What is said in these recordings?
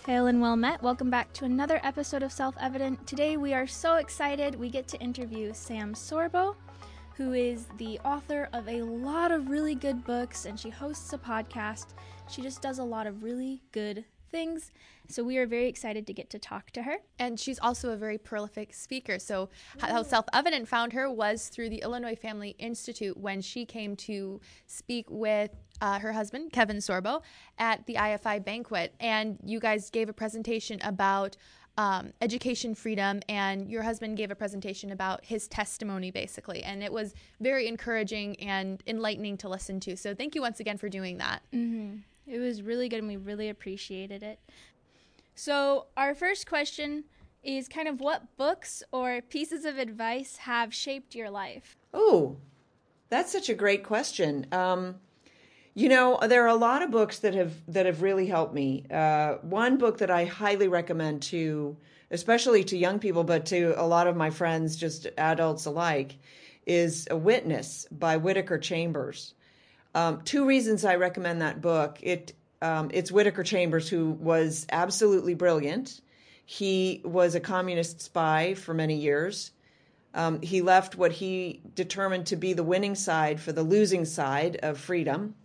Hail and well met. Welcome back to another episode of Self-Evident. Today we are so excited we get to interview Sam Sorbo, who is the author of a lot of really good books, and she hosts a podcast. She just does a lot of really good things. So we are very excited to get to talk to her. And she's also a very prolific speaker. So how Self-Evident found her was through the Illinois Family Institute when she came to speak with her husband, Kevin Sorbo, at the IFI banquet. And you guys gave a presentation about education freedom, and your husband gave a presentation about his testimony, basically. And it was very encouraging and enlightening to listen to. So thank you once again for doing that. Mm-hmm. It was really good, and we really appreciated it. So our first question is kind of what books or pieces of advice have shaped your life? Oh, that's such a great question. There are a lot of books that have really helped me. One book that I highly recommend to, especially to young people, but to a lot of my friends, just adults alike, is A Witness by Whittaker Chambers. Two reasons I recommend that book. It's Whittaker Chambers, who was absolutely brilliant. He was a communist spy for many years. He left what he determined to be the winning side for the losing side of freedom.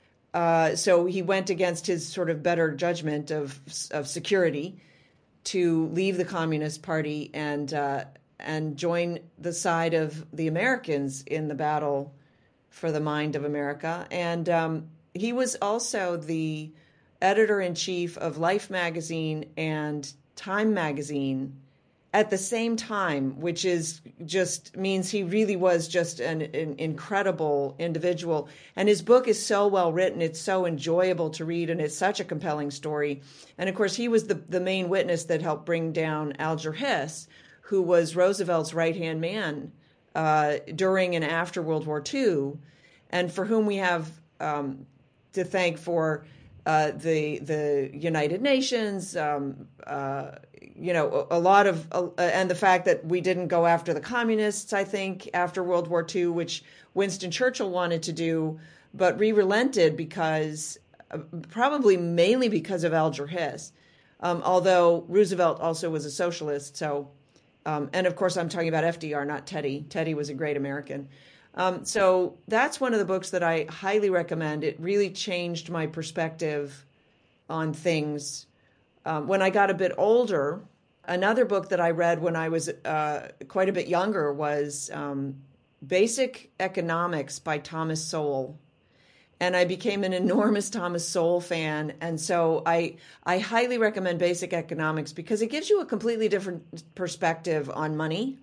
So he went against his sort of better judgment of security to leave the Communist Party and join the side of the Americans in the battle for the mind of America. And he was also the editor-in-chief of Life magazine and Time magazine at the same time, which is just means he really was just an incredible individual. And his book is so well written. It's so enjoyable to read, and it's such a compelling story. And of course, he was the main witness that helped bring down Alger Hiss, who was Roosevelt's right-hand man during and after World War II, and for whom we have to thank for the United Nations, a lot of, and the fact that we didn't go after the communists, I think, after World War II, which Winston Churchill wanted to do, but relented because, probably mainly because of Alger Hiss, although Roosevelt also was a socialist. So, and of course, I'm talking about FDR, not Teddy. Teddy was a great American. So that's one of the books that I highly recommend. It really changed my perspective on things. When I got a bit older, another book that I read when I was quite a bit younger was Basic Economics by Thomas Sowell. And I became an enormous Thomas Sowell fan. And so I highly recommend Basic Economics because it gives you a completely different perspective on money.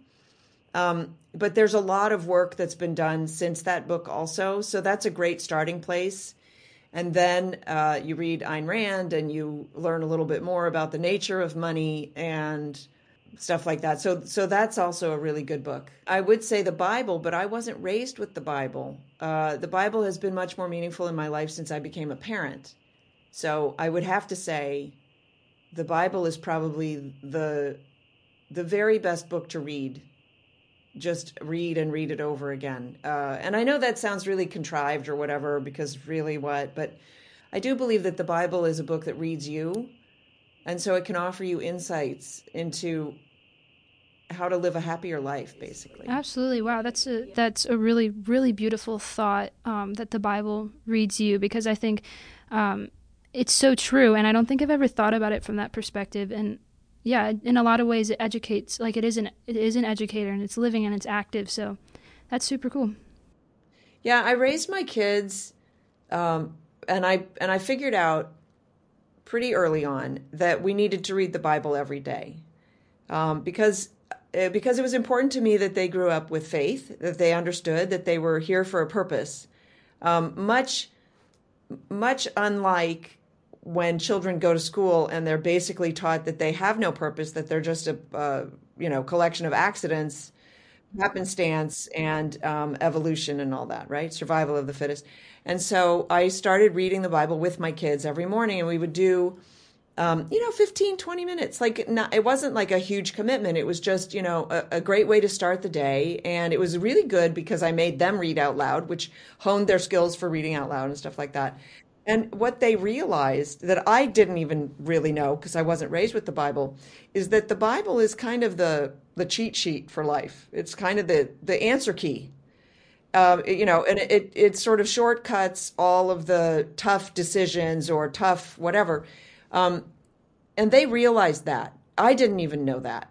But there's a lot of work that's been done since that book also. So that's a great starting place. And then you read Ayn Rand and you learn a little bit more about the nature of money and stuff like that. So that's also a really good book. I would say the Bible, but I wasn't raised with the Bible. The Bible has been much more meaningful in my life since I became a parent. So I would have to say the Bible is probably the very best book to read. Just read and read it over again. And I know that sounds really contrived or whatever, because really what, but I do believe that the Bible is a book that reads you. And so it can offer you insights into how to live a happier life, basically. Absolutely. Wow. That's a really, really beautiful thought, that the Bible reads you, because I think it's so true. And I don't think I've ever thought about it from that perspective. And yeah, in a lot of ways it educates, like it is an educator, and it's living and it's active. So that's super cool. Yeah, I raised my kids, and I figured out pretty early on that we needed to read the Bible every day, because it was important to me that they grew up with faith, that they understood that they were here for a purpose, much unlike when children go to school and they're basically taught that they have no purpose, that they're just a collection of accidents, happenstance, and evolution and all that, right? Survival of the fittest. And so I started reading the Bible with my kids every morning, and we would do 15, 20 minutes. It wasn't like a huge commitment. It was just, a great way to start the day. And it was really good because I made them read out loud, which honed their skills for reading out loud and stuff like that. And what they realized that I didn't even really know because I wasn't raised with the Bible is that the Bible is kind of the cheat sheet for life. It's kind of the answer key. And it sort of shortcuts all of the tough decisions or tough whatever. And they realized that. I didn't even know that.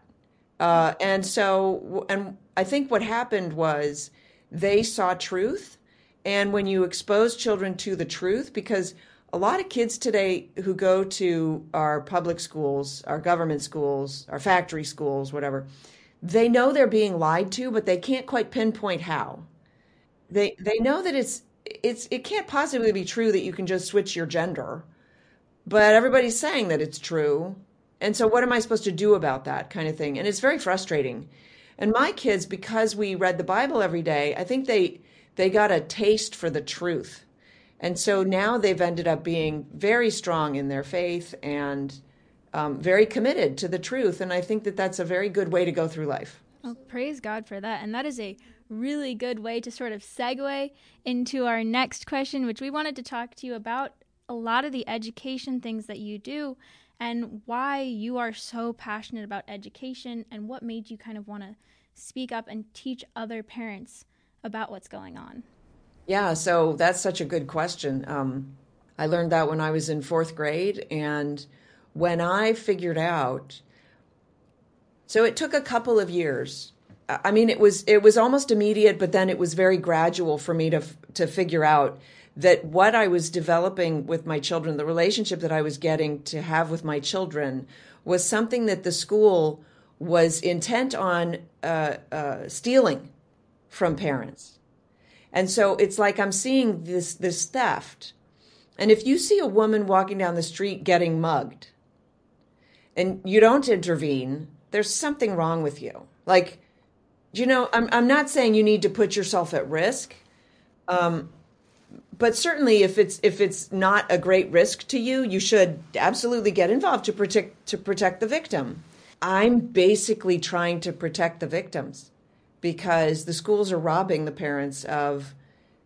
And I think what happened was they saw truth. And when you expose children to the truth, because a lot of kids today who go to our public schools, our government schools, our factory schools, whatever, they know they're being lied to, but they can't quite pinpoint how. They know that it can't possibly be true that you can just switch your gender, but everybody's saying that it's true. And so what am I supposed to do about that kind of thing? And it's very frustrating. And my kids, because we read the Bible every day, I think they got a taste for the truth. And so now they've ended up being very strong in their faith and very committed to the truth. And I think that that's a very good way to go through life. Well, praise God for that. And that is a really good way to sort of segue into our next question, which we wanted to talk to you about a lot of the education things that you do and why you are so passionate about education and what made you kind of want to speak up and teach other parents about what's going on. Yeah, so that's such a good question. I learned that when I was in fourth grade, and when I figured out, so it took a couple of years. I mean, it was almost immediate, but then it was very gradual for me to figure out that what I was developing with my children, the relationship that I was getting to have with my children, was something that the school was intent on stealing from parents. And so it's like I'm seeing this theft. And if you see a woman walking down the street getting mugged and you don't intervene, there's something wrong with you. Like, I'm not saying you need to put yourself at risk. But certainly if it's not a great risk to you, you should absolutely get involved to protect the victim. I'm basically trying to protect the victims because the schools are robbing the parents of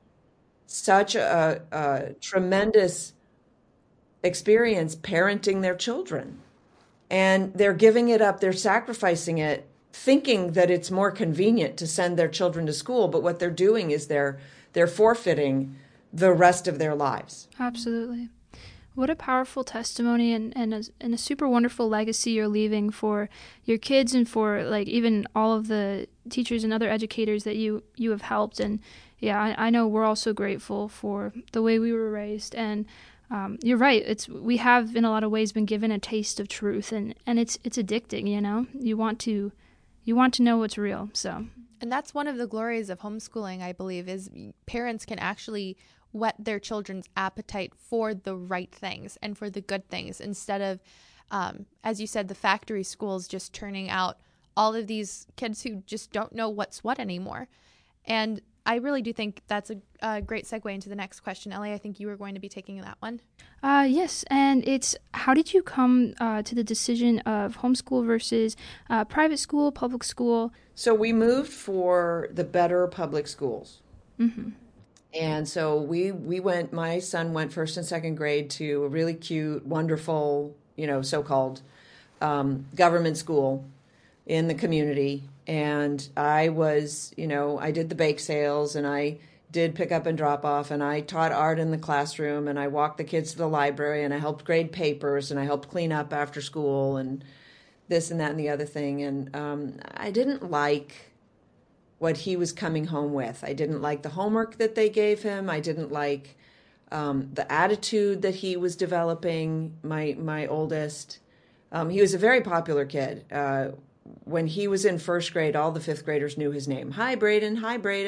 such a tremendous experience parenting their children. And they're giving it up, they're sacrificing it, thinking that it's more convenient to send their children to school. But what they're doing is they're forfeiting the rest of their lives. Absolutely. What a powerful testimony and a super wonderful legacy you're leaving for your kids and for like even all of the teachers and other educators that you have helped. And yeah, I know we're all so grateful for the way we were raised. And you're right. We have in a lot of ways been given a taste of truth, and it's addicting. You want to know what's real. So. And that's one of the glories of homeschooling, I believe, is parents can actually whet their children's appetite for the right things and for the good things instead of, as you said, the factory schools just turning out all of these kids who just don't know what's what anymore. And I really do think that's a great segue into the next question. Ellie, I think you were going to be taking that one. Yes, and it's how did you come to the decision of homeschool versus private school, public school? So we moved for the better public schools. Mm-hmm. And so my son went first and second grade to a really cute, wonderful, so-called government school in the community. And I was, I did the bake sales and I did pick up and drop off and I taught art in the classroom and I walked the kids to the library and I helped grade papers and I helped clean up after school and this and that and the other thing. And I didn't like what he was coming home with. I didn't like the homework that they gave him. I didn't like the attitude that he was developing, my oldest. He was a very popular kid. When he was in first grade, all the fifth graders knew his name. Hi, Braden.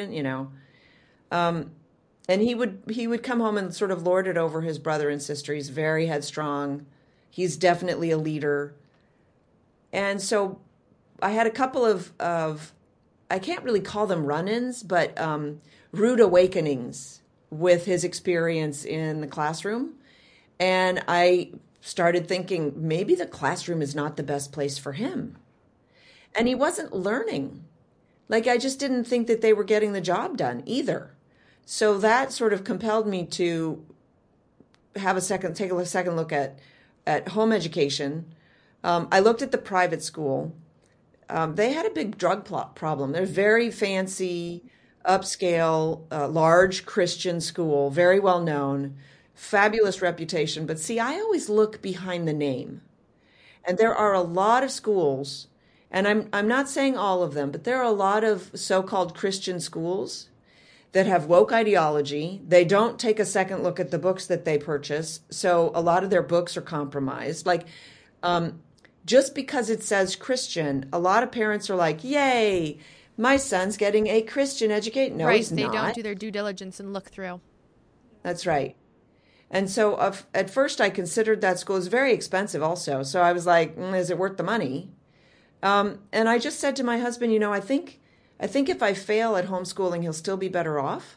And he would come home and sort of lord it over his brother and sister. He's very headstrong. He's definitely a leader. And so I had a couple of I can't really call them run-ins, but rude awakenings with his experience in the classroom. And I started thinking maybe the classroom is not the best place for him. And he wasn't learning. Like, I just didn't think that they were getting the job done either. So that sort of compelled me to take a second look at home education. I looked at the private school. They had a big drug problem. They're very fancy, upscale, large Christian school, very well known, fabulous reputation. But see, I always look behind the name. And there are a lot of schools, and I'm not saying all of them, but there are a lot of so-called Christian schools that have woke ideology. They don't take a second look at the books that they purchase. So a lot of their books are compromised. Like, just because it says Christian, a lot of parents are like, yay, my son's getting a Christian education. No, he's They not. don't do their due diligence and look through. That's right. And so at first I considered that school. It was very expensive also. So I was like, is it worth the money? And I just said to my husband, I think if I fail at homeschooling, he'll still be better off.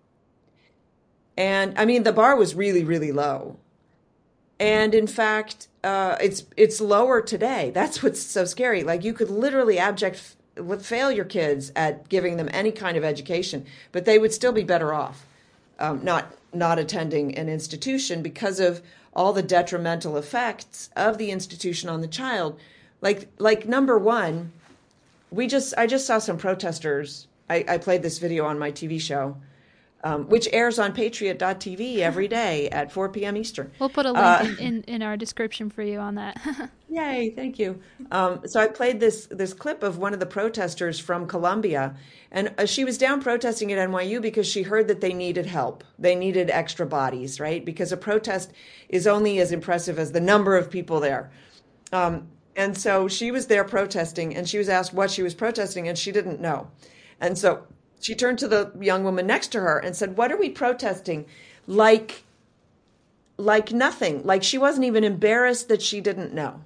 And I mean, the bar was really, really low. And in fact, it's lower today. That's what's so scary. Like, you could literally fail your kids at giving them any kind of education, but they would still be better off not attending an institution because of all the detrimental effects of the institution on the child. Like number one, I just saw some protesters. I played this video on my TV show, which airs on patriot.tv every day at 4 p.m. Eastern. We'll put a link in our description for you on that. Yay, thank you. So I played this clip of one of the protesters from Colombia, and she was down protesting at NYU because she heard that they needed help. They needed extra bodies, right? Because a protest is only as impressive as the number of people there. And so she was there protesting, and she was asked what she was protesting, and she didn't know. And so she turned to the young woman next to her and said, "What are we protesting?" Like nothing. Like she wasn't even embarrassed that she didn't know.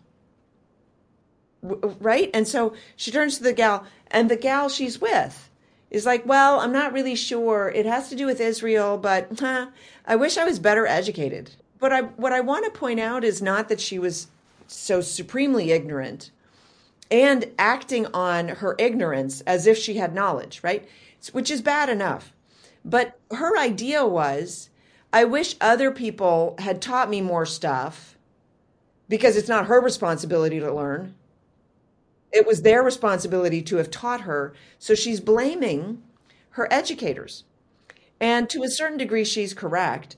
Right? And so she turns to the gal, and the gal she's with is like, "Well, I'm not really sure. It has to do with Israel, but I wish I was better educated." But what I want to point out is not that she was so supremely ignorant and acting on her ignorance as if she had knowledge, right? Which is bad enough. But her idea was, I wish other people had taught me more stuff because it's not her responsibility to learn. It was their responsibility to have taught her. So she's blaming her educators. And to a certain degree, she's correct,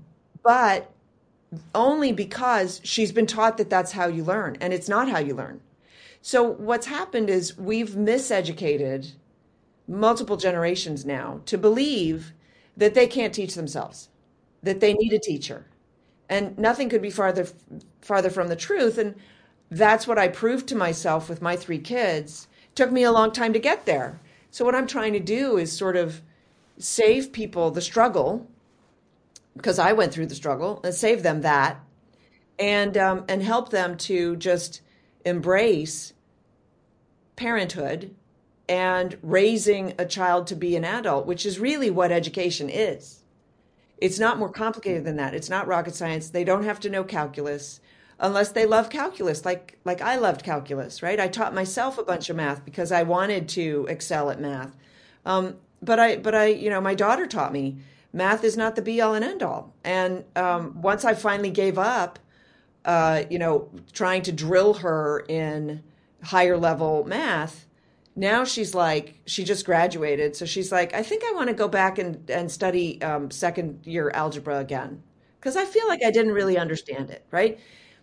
but only because she's been taught that that's how you learn, and it's not how you learn. So what's happened is we've miseducated multiple generations now to believe that they can't teach themselves, that they need a teacher. And nothing could be farther from the truth. And that's what I proved to myself with my 3 kids. It took me a long time to get there. So what I'm trying to do is sort of save people the struggle, because I went through the struggle, and save them that, and help them to just embrace parenthood and raising a child to be an adult, which is really what education is. It's not more complicated than that. It's not rocket science. They don't have to know calculus unless they love calculus, like I loved calculus, right? I taught myself a bunch of math because I wanted to excel at math. But I, my daughter taught me math is not the be all and end all. And once I finally gave up, trying to drill her in higher level math, now she's like, she just graduated. So she's like, I think I want to go back and study second year algebra again, because I feel like I didn't really understand it, right?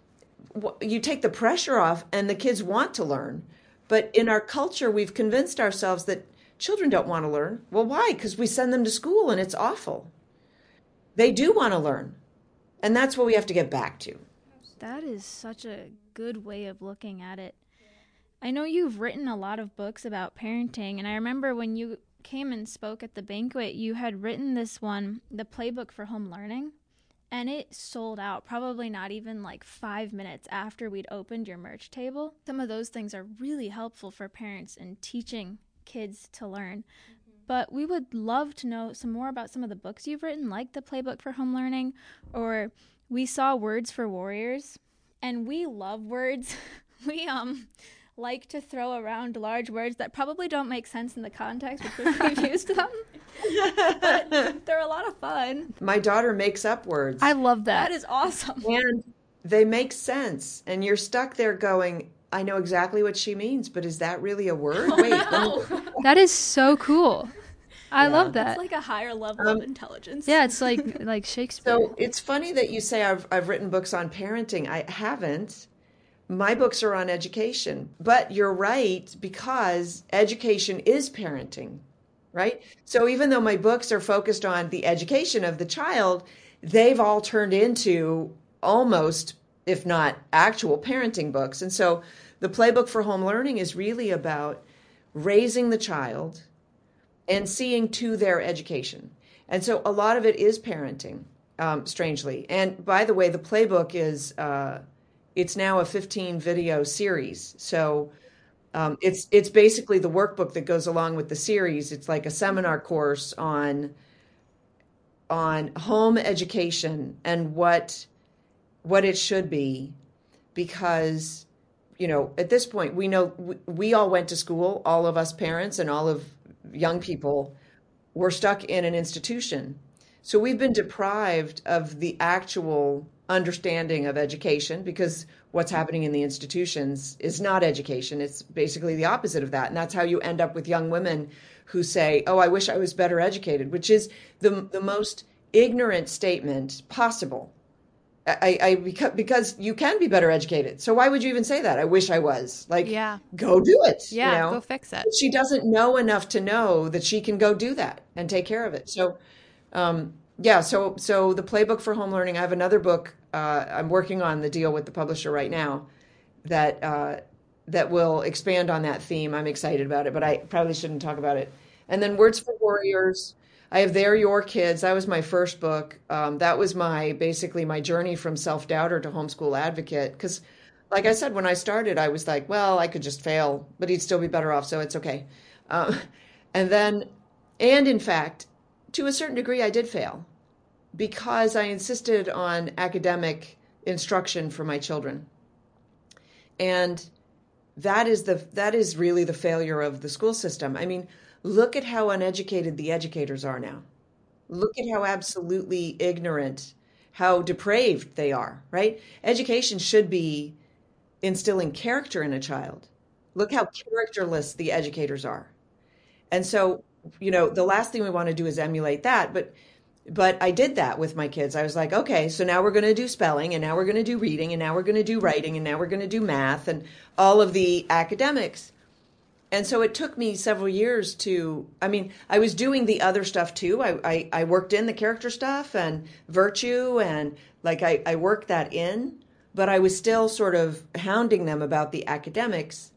You take the pressure off and the kids want to learn. But in our culture, we've convinced ourselves that children don't want to learn. Well, why? Because we send them to school and it's awful. They do want to learn. And that's what we have to get back to. That is such a good way of looking at it. I know you've written a lot of books about parenting, and I remember when you came and spoke at the banquet, you had written this one, The Playbook for Home Learning, and it sold out probably not even like 5 minutes after we'd opened your merch table. Some of those things are really helpful for parents in teaching kids to learn. But we would love to know some more about some of the books you've written, like The Playbook for Home Learning, or we saw Words for Warriors, and we love words. We like to throw around large words that probably don't make sense in the context with which we've used them. But they're a lot of fun. My daughter makes up words. I love that. That is awesome. And they make sense. And you're stuck there going, I know exactly what she means, but is that really a word? Wait. That is so cool. I love that. It's like a higher level of intelligence. Yeah, it's like Shakespeare. So it's funny that you say I've written books on parenting. I haven't. My books are on education. But you're right, because education is parenting, right? So even though my books are focused on the education of the child, they've all turned into almost, if not actual, parenting books. And so the Playbook for Home Learning is really about raising the child and seeing to their education. And so a lot of it is parenting, strangely. And by the way, the playbook is, it's now a 15 video series. So it's basically the workbook that goes along with the series. It's like a seminar course on home education and what it should be, because, at this point, we know we all went to school, all of us parents and all of young people were stuck in an institution. So we've been deprived of the actual understanding of education, because what's happening in the institutions is not education. It's basically the opposite of that. And that's how you end up with young women who say, oh, I wish I was better educated, which is the most ignorant statement possible. Because you can be better educated. So why would you even say that? I wish I was. Go do it. Yeah, go fix it. But she doesn't know enough to know that she can go do that and take care of it. So, so the Playbook for Home Learning, I have another book. I'm working on the deal with the publisher right now that will expand on that theme. I'm excited about it, but I probably shouldn't talk about it. And then Words for Warriors. I have They're Your Kids. That was my first book. That was basically my journey from self-doubter to homeschool advocate. Because, like I said, when I started, I was like, well, I could just fail, but he'd still be better off, so it's okay. And in fact, to a certain degree, I did fail, because I insisted on academic instruction for my children. And that is really the failure of the school system. I mean, look at how uneducated the educators are now. Look at how absolutely ignorant, how depraved they are, right? Education should be instilling character in a child. Look how characterless the educators are. And so, the last thing we want to do is emulate that. But I did that with my kids. I was like, okay, so now we're going to do spelling, and now we're going to do reading, and now we're going to do writing, and now we're going to do math, and all of the academics. And so it took me several years I was doing the other stuff too. I worked in the character stuff and virtue, and I worked that in, but I was still sort of hounding them about the academics.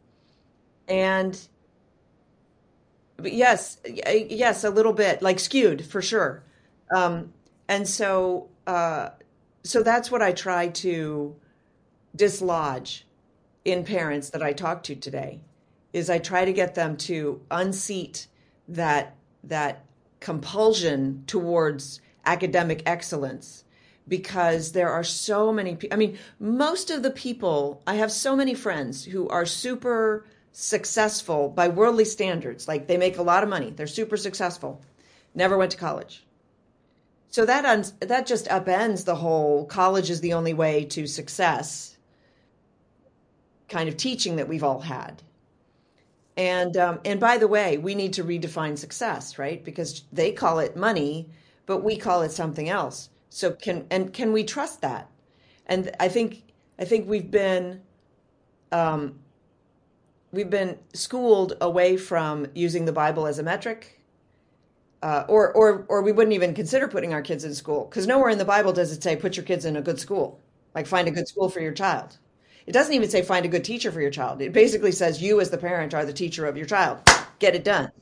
But yes, a little bit, skewed for sure. And so that's what I try to dislodge in parents that I talk to today. Is I try to get them to unseat that compulsion towards academic excellence, because there are so many people. I mean, most of the people, I have so many friends who are super successful by worldly standards. Like, they make a lot of money. They're super successful. Never went to college. So that just upends the whole college is the only way to success kind of teaching that we've all had. And by the way, we need to redefine success, right? Because they call it money, but we call it something else. So can we trust that? And I think we've been schooled away from using the Bible as a metric, or we wouldn't even consider putting our kids in school, because nowhere in the Bible does it say put your kids in a good school, like find a good school for your child. It doesn't even say find a good teacher for your child. It basically says you as the parent are the teacher of your child. Get it done,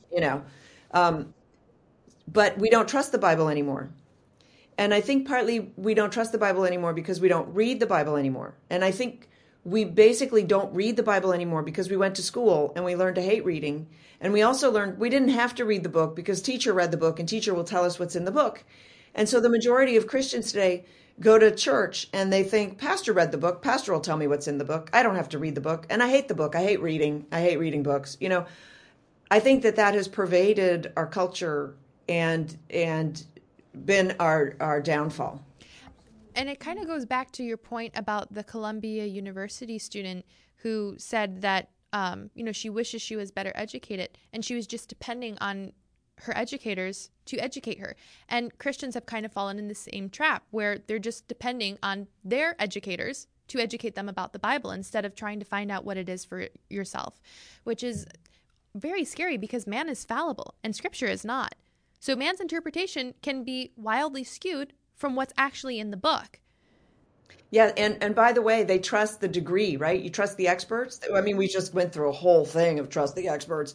But we don't trust the Bible anymore. And I think partly we don't trust the Bible anymore because we don't read the Bible anymore. And I think we basically don't read the Bible anymore because we went to school and we learned to hate reading. And we also learned we didn't have to read the book because teacher read the book and teacher will tell us what's in the book. And so the majority of Christians today go to church and they think, pastor read the book. Pastor will tell me what's in the book. I don't have to read the book. And I hate the book. I hate reading. I hate reading books. I think that has pervaded our culture. and been our downfall. And it kind of goes back to your point about the Columbia University student who said that, she wishes she was better educated and she was just depending on her educators to educate her. And Christians have kind of fallen in the same trap where they're just depending on their educators to educate them about the Bible instead of trying to find out what it is for yourself, which is very scary because man is fallible and Scripture is not. So man's interpretation can be wildly skewed from what's actually in the book. Yeah, and by the way, they trust the degree, right? You trust the experts. I mean, we just went through a whole thing of trust the experts.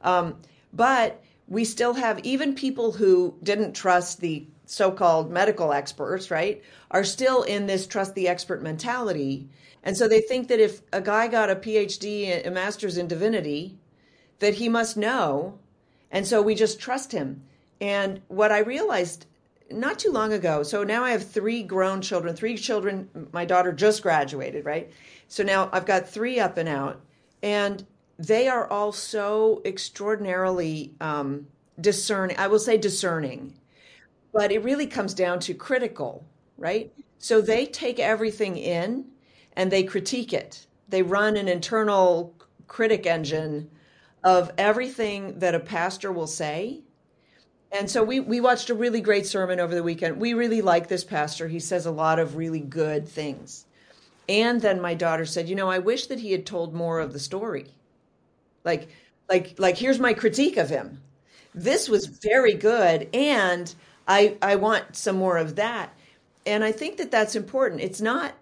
But we still have even people who didn't trust the so-called medical experts, right, are still in this trust the expert mentality. And so they think that if a guy got a PhD, a master's in divinity, that he must know. And so we just trust him. And what I realized not too long ago, so now I have three children. My daughter just graduated, right? So now I've got three up and out, and they are all so extraordinarily discerning. I will say discerning, but it really comes down to critical, right? So they take everything in and they critique it. They run an internal critic engine of everything that a pastor will say. And so we watched a really great sermon over the weekend. We really like this pastor. He says a lot of really good things. And then my daughter said, I wish that he had told more of the story. Like here's my critique of him. This was very good, and I want some more of that. And I think that that's important. It's not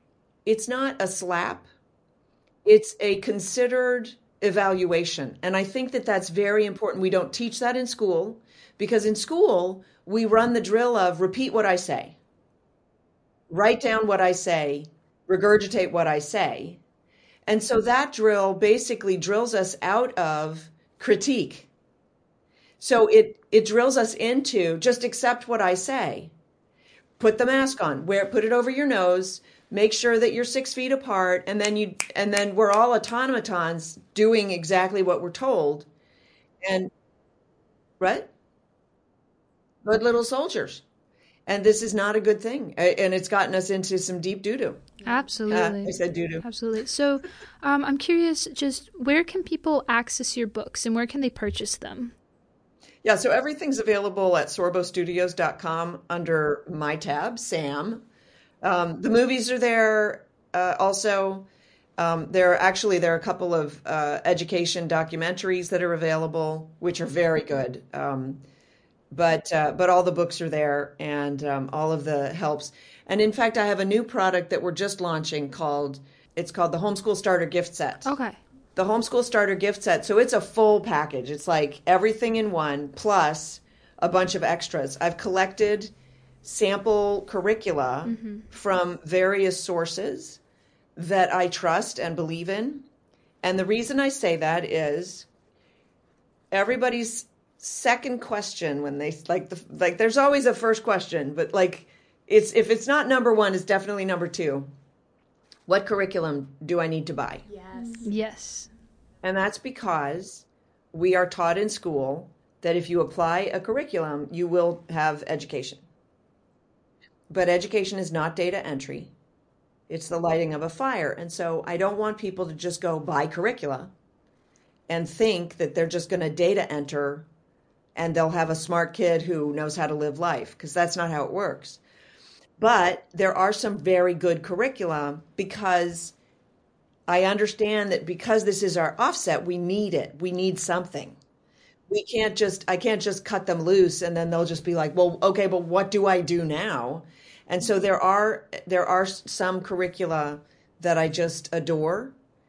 a slap. It's a considered evaluation. And I think that that's very important. We don't teach that in school, because in school, we run the drill of repeat what I say, write down what I say, regurgitate what I say. And so that drill basically drills us out of critique. So it drills us into just accept what I say. Put the mask on, put it over your nose, make sure that you're 6 feet apart, and then we're all automatons doing exactly what we're told. And right? Good little soldiers. And this is not a good thing. And it's gotten us into some deep doo-doo. Absolutely. I said doo-doo. Absolutely. So I'm curious, just where can people access your books and where can they purchase them? Yeah, so everything's available at sorbostudios.com under my tab, Sam. The movies are there also. There are a couple of education documentaries that are available, which are very good. But all the books are there, and all of the helps. And in fact, I have a new product that we're just launching called the Homeschool Starter Gift Set. Okay. The Homeschool Starter Gift Set. So it's a full package. It's like everything in one, plus a bunch of extras. I've collected sample curricula from various sources that I trust and believe in. And the reason I say that is everybody's second question when they there's always a first question, but if it's not number one, it's definitely number two. What curriculum do I need to buy? Yes. And that's because we are taught in school that if you apply a curriculum, you will have education. But education is not data entry. It's the lighting of a fire. And so I don't want people to just go buy curricula and think that they're just going to data enter and they'll have a smart kid who knows how to live life, because that's not how it works. But there are some very good curricula, because I understand that because this is our offset, we need it. We need something. I can't just cut them loose and then they'll just be like, well, okay, but what do I do now? And so there are some curricula that I just adore.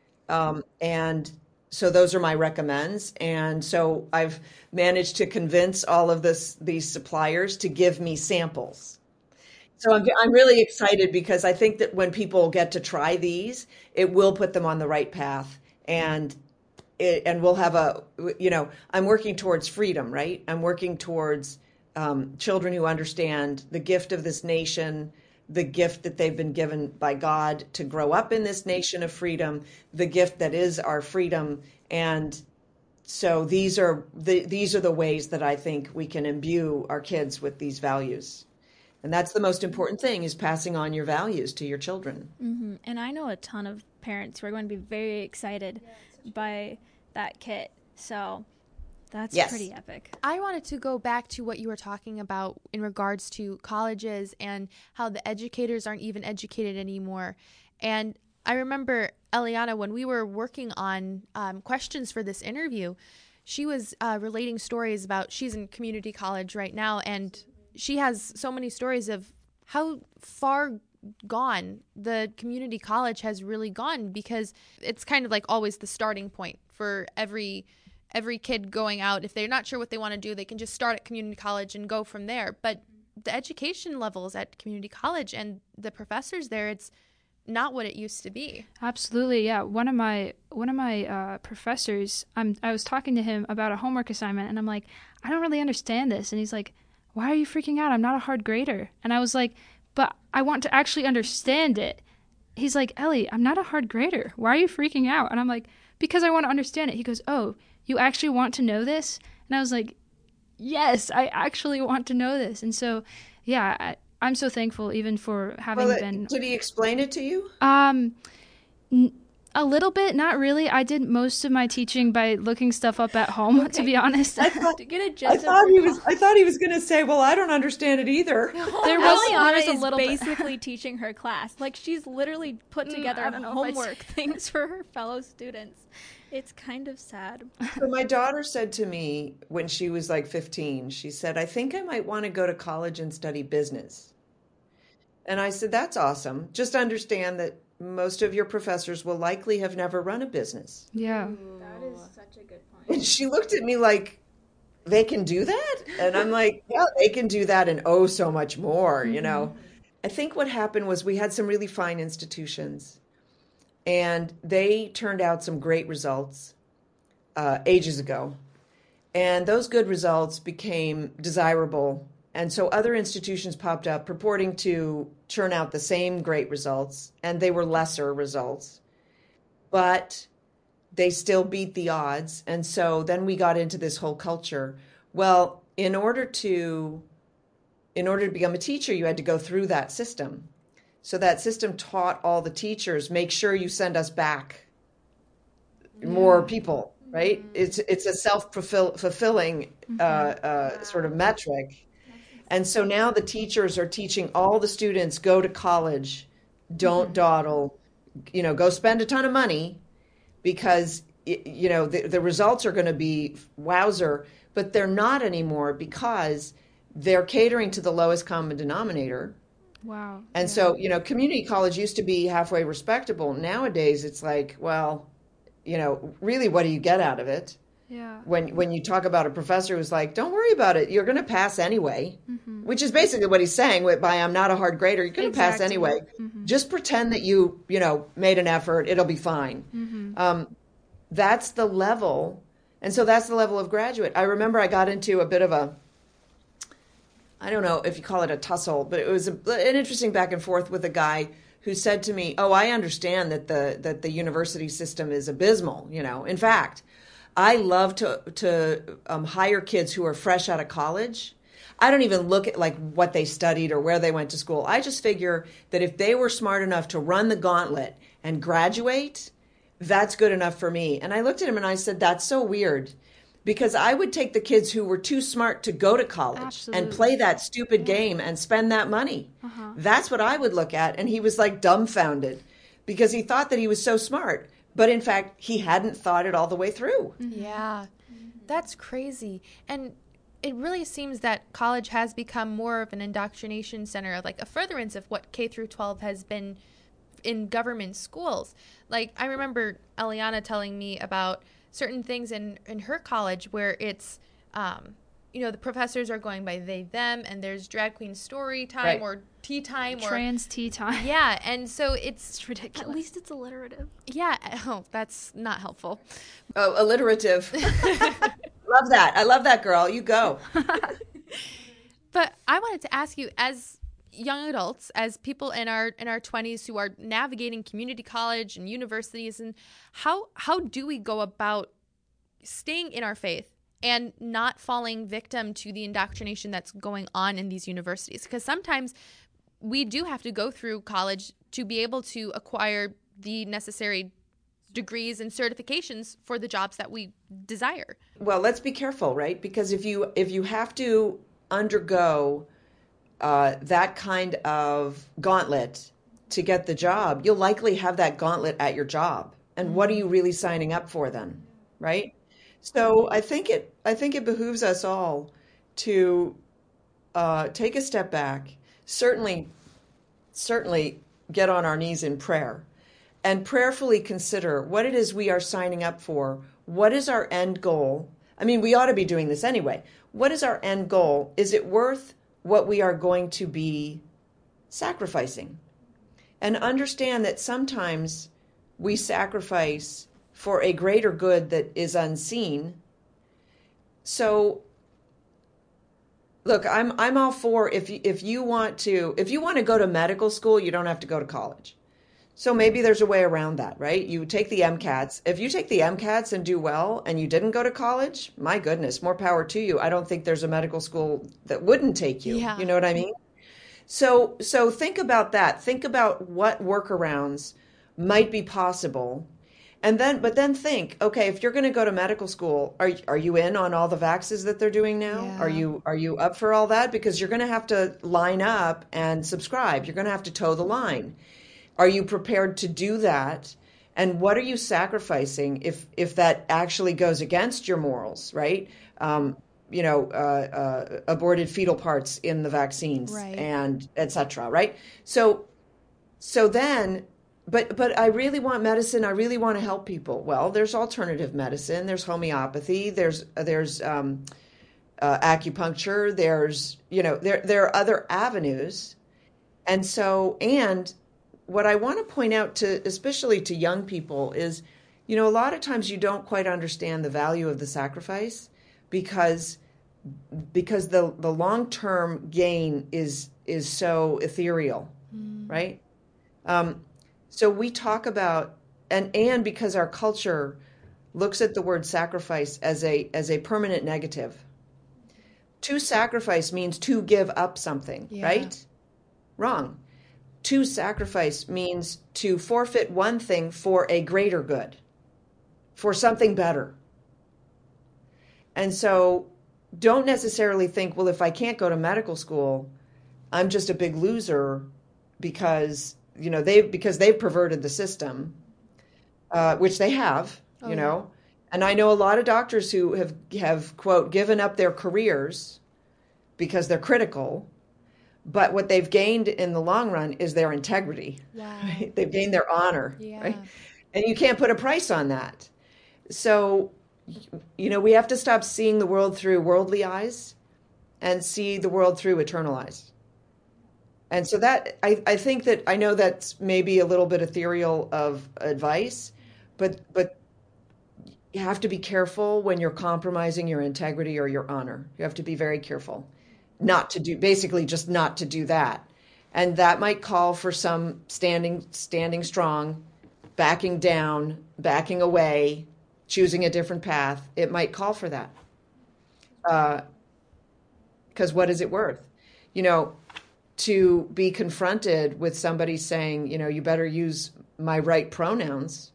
And so those are my recommends. And so I've managed to convince all of these suppliers to give me samples. So I'm really excited, because I think that when people get to try these, it will put them on the right path. And we'll have I'm working towards freedom, right? I'm working towards children who understand the gift of this nation, the gift that they've been given by God to grow up in this nation of freedom, the gift that is our freedom, and So these are the ways that I think we can imbue our kids with these values. And that's the most important thing, is passing on your values to your children. Mm-hmm. And I know a ton of parents who are going to be very excited by that kit. So that's pretty epic. I wanted to go back to what you were talking about in regards to colleges and how the educators aren't even educated anymore. And I remember, Eliana, when we were working on questions for this interview, she was relating stories about, she's in community college right now, and she has so many stories of how far gone the community college has really gone, because it's kind of like always the starting point for every kid going out. If they're not sure what they want to do, they can just start at community college and go from there. But the education levels at community college and the professors there, it's not what it used to be. Absolutely, yeah. One of my professors, I was talking to him about a homework assignment, and I'm like, I don't really understand this. And he's like, why are you freaking out? I'm not a hard grader. And I was like, but I want to actually understand it. He's like, Ellie, I'm not a hard grader. Why are you freaking out? And I'm like, because I want to understand it. He goes, oh, you actually want to know this? And I was like, yes, I actually want to know this. And so, yeah, I'm so thankful even for having been... Did he explain it to you? A little bit, not really. I did most of my teaching by looking stuff up at home, to be honest. I thought he was going to say, well, I don't understand it either. Eliana is basically teaching her class. Like, she's literally put together homework things for her fellow students. It's kind of sad. So my daughter said to me when she was like 15, she said, I think I might want to go to college and study business. And I said, that's awesome. Just understand that most of your professors will likely have never run a business. Yeah. That is such a good point. And she looked at me like, they can do that? And I'm like, yeah, they can do that and oh, so much more, you know. I think what happened was we had some really fine institutions, and they turned out some great results ages ago. And those good results became desirable. And so other institutions popped up purporting to churn out the same great results, and they were lesser results. But they still beat the odds. And so then we got into this whole culture. Well, in order to become a teacher, you had to go through that system. So that system taught all the teachers, make sure you send us back more people, right? It's a self-fulfilling sort of metric. And so now the teachers are teaching all the students, go to college, don't dawdle, go spend a ton of money, because, the results are going to be wowzer, but they're not anymore because they're catering to the lowest common denominator. Wow. And so, community college used to be halfway respectable. Nowadays, it's like, well, really, what do you get out of it? Yeah. When you talk about a professor who's like, don't worry about it, you're going to pass anyway, which is basically what he's saying by I'm not a hard grader, you're going to pass anyway. Just pretend that you made an effort, it'll be fine. That's the level. And so that's the level of graduate. I remember I got into a bit of I don't know if you call it a tussle, but it was an interesting back and forth with a guy who said to me, oh, I understand that the university system is abysmal. In fact, I love to hire kids who are fresh out of college. I don't even look at like what they studied or where they went to school. I just figure that if they were smart enough to run the gauntlet and graduate, that's good enough for me. And I looked at him and I said, that's so weird, because I would take the kids who were too smart to go to college and play that stupid game and spend that money. That's what I would look at. And he was like dumbfounded because he thought that he was so smart. But in fact, he hadn't thought it all the way through. Yeah, that's crazy. And it really seems that college has become more of an indoctrination center, like a furtherance of what K through 12 has been in government schools. Like, I remember Eliana telling me about certain things in her college where it's, the professors are going by they, them, and there's drag queen story time or tea time. Trans tea time. Yeah, and so it's At ridiculous. least it's alliterative. Yeah, that's not helpful. Oh, alliterative. Love that. I love that, girl. You go. But I wanted to ask you, as young adults, as people in our 20s who are navigating community college and universities, and how do we go about staying in our faith and not falling victim to the indoctrination that's going on in these universities. Because sometimes we do have to go through college to be able to acquire the necessary degrees and certifications for the jobs that we desire. Well, let's be careful, right? Because if you have to undergo that kind of gauntlet to get the job, you'll likely have that gauntlet at your job. And what are you really signing up for then, right? So I think it behooves us all to take a step back, certainly get on our knees in prayer, and prayerfully consider what it is we are signing up for. What is our end goal? I mean, we ought to be doing this anyway. What is our end goal? Is it worth what we are going to be sacrificing? And understand that sometimes we sacrifice for a greater good that is unseen. So look, I'm all for if you want to go to medical school, you don't have to go to college. So maybe there's a way around that, right? You take the MCATs. If you take the MCATs and do well and you didn't go to college, my goodness, more power to you. I don't think there's a medical school that wouldn't take you. Yeah. You know what I mean? So think about that. Think about what workarounds might be possible. But then think, okay, if you're going to go to medical school, are you in on all the vaxes that they're doing now? Yeah. Are you up for all that? Because you're going to have to line up and subscribe. You're going to have to toe the line. Are you prepared to do that? And what are you sacrificing if that actually goes against your morals, right? Aborted fetal parts in the vaccines, right, and et cetera, right? So then, but I really want medicine. I really want to help people. Well, there's alternative medicine. There's homeopathy. There's acupuncture. There's, there are other avenues. And what I want to point out especially to young people is, a lot of times you don't quite understand the value of the sacrifice because the long-term gain is so ethereal, right? So we talk about, and because our culture looks at the word sacrifice as a permanent negative. To sacrifice means to give up something, right? Wrong. To sacrifice means to forfeit one thing for a greater good, for something better. And so don't necessarily think, well, if I can't go to medical school, I'm just a big loser because they've perverted the system, which they have, And I know a lot of doctors who have quote given up their careers because they're critical. But what they've gained in the long run is their integrity. Wow. Right? They've gained their honor. Yeah. Right? And you can't put a price on that. So, we have to stop seeing the world through worldly eyes and see the world through eternal eyes. And so that, I think that, I know that's maybe a little bit ethereal of advice, but you have to be careful when you're compromising your integrity or your honor. You have to be very careful. Not to do that. And that might call for some standing strong, backing down, backing away, choosing a different path. It might call for that. Because what is it worth? To be confronted with somebody saying, you better use my right pronouns.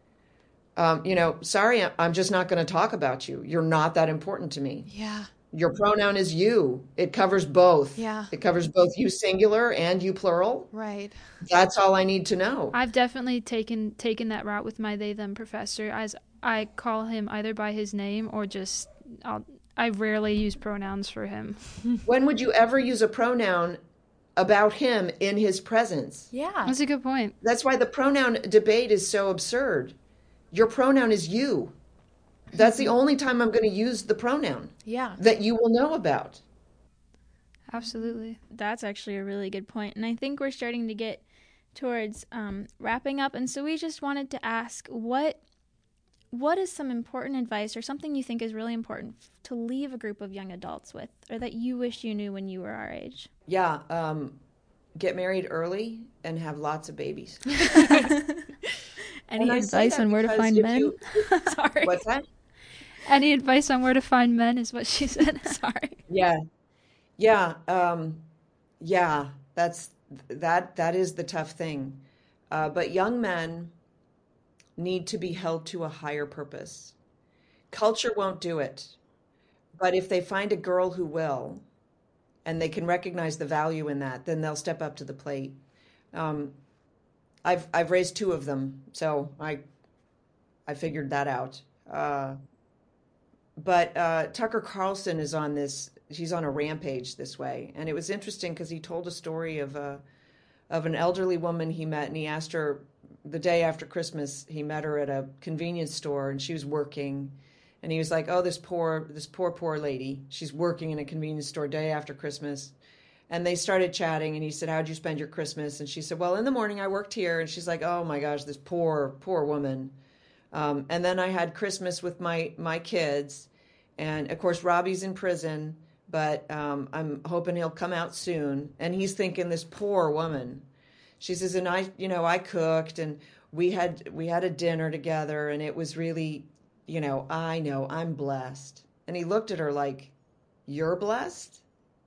Sorry, I'm just not going to talk about you. You're not that important to me. Yeah. Your pronoun is you. It covers both. Yeah. It covers both you singular and you plural. Right. That's all I need to know. I've definitely taken that route with my they them professor, as I call him either by his name or just I rarely use pronouns for him. When would you ever use a pronoun about him in his presence? Yeah. That's a good point. That's why the pronoun debate is so absurd. Your pronoun is you. That's the only time I'm going to use the pronoun that you will know about. Absolutely. That's actually a really good point. And I think we're starting to get towards wrapping up. And so we just wanted to ask, what is some important advice or something you think is really important to leave a group of young adults with, or that you wish you knew when you were our age? Yeah. Get married early and have lots of babies. Any advice on where to find men? Sorry. What's that? Any advice on where to find men is what she said. Sorry. Yeah. Yeah. Yeah. That is the tough thing. But young men need to be held to a higher purpose. Culture won't do it. But if they find a girl who will, and they can recognize the value in that, then they'll step up to the plate. I've raised two of them, so I figured that out. But Tucker Carlson is on this. He's on a rampage this way, and it was interesting because he told a story of an elderly woman he met, and he asked her the day after Christmas. He met her at a convenience store, and she was working. And he was like, "Oh, this poor lady. She's working in a convenience store day after Christmas." And they started chatting, and he said, "How'd you spend your Christmas?" And she said, "Well, in the morning I worked here." And she's like, "Oh my gosh, this poor woman." And then I had Christmas with my kids, and of course Robbie's in prison, but I'm hoping he'll come out soon. And he's thinking, this poor woman. She says, "And I cooked, and we had a dinner together, and it was really." I know I'm blessed. And he looked at her like, "You're blessed?"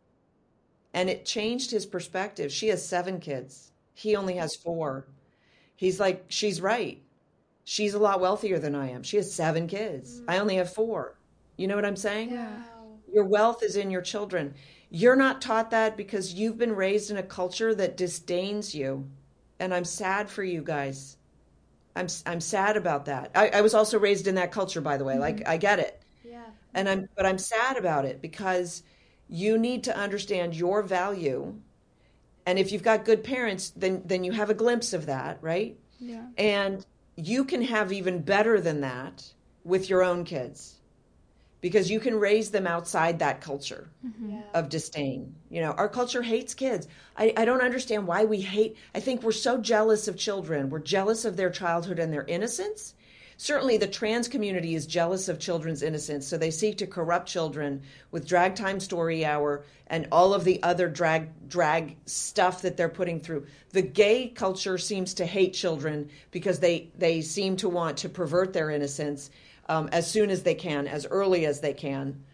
And it changed his perspective. She has 7 kids. He only has 4. He's like, she's right. She's a lot wealthier than I am. She has 7 kids. I only have 4. You know what I'm saying? Yeah. Your wealth is in your children. You're not taught that because you've been raised in a culture that disdains you. And I'm sad for you guys. I'm sad about that. I was also raised in that culture, by the way. Like, I get it. Yeah. But I'm sad about it because you need to understand your value. And if you've got good parents, then you have a glimpse of that, right? Yeah. And you can have even better than that with your own kids because you can raise them outside that culture of disdain. Our culture hates kids. I don't understand why we hate. I think we're so jealous of children. We're jealous of their childhood and their innocence. Certainly the trans community is jealous of children's innocence, so they seek to corrupt children with Drag Time Story Hour and all of the other drag stuff that they're putting through. The gay culture seems to hate children because they seem to want to pervert their innocence as soon as they can, as early as they can.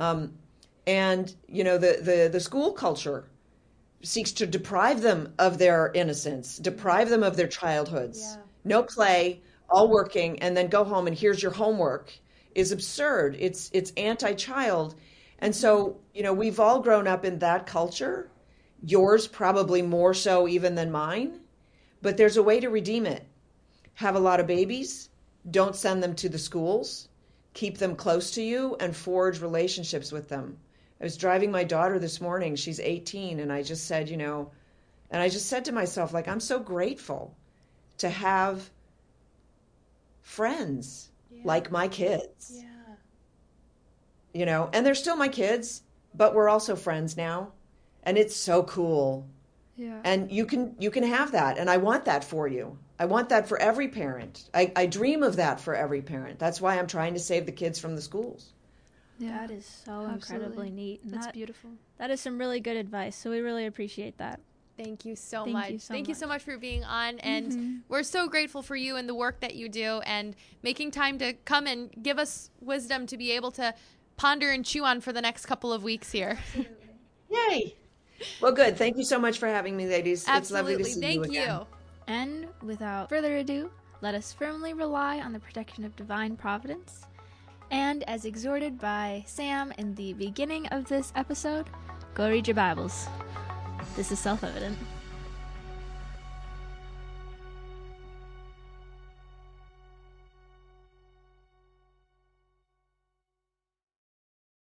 And the school culture seeks to deprive them of their innocence, deprive them of their childhoods. Yeah. No play, all working, and then go home and here's your homework is absurd. It's anti-child. And so, we've all grown up in that culture. Yours probably more so even than mine. But there's a way to redeem it. Have a lot of babies. Don't send them to the schools. Keep them close to you and forge relationships with them. I was driving my daughter this morning. She's 18. And I just said, to myself, like, I'm so grateful to have friends like my kids. And they're still my kids, but we're also friends now. And it's so cool. Yeah. And you can have that. And I want that for you. I want that for every parent. I dream of that for every parent. That's why I'm trying to save the kids from the schools. Yeah. That is so incredibly neat. And That's that, beautiful. that is some really good advice. So we really appreciate that. Thank you so Thank much. you so Thank you much. so much for being on. And we're so grateful for you and the work that you do and making time to come and give us wisdom to be able to ponder and chew on for the next couple of weeks here. Yay. Well, good. Thank you so much for having me, ladies. Absolutely. It's lovely to see you Thank again. you. And without further ado, let us firmly rely on the protection of divine providence. And as exhorted by Sam in the beginning of this episode, go read your Bibles. This is Self-Evident.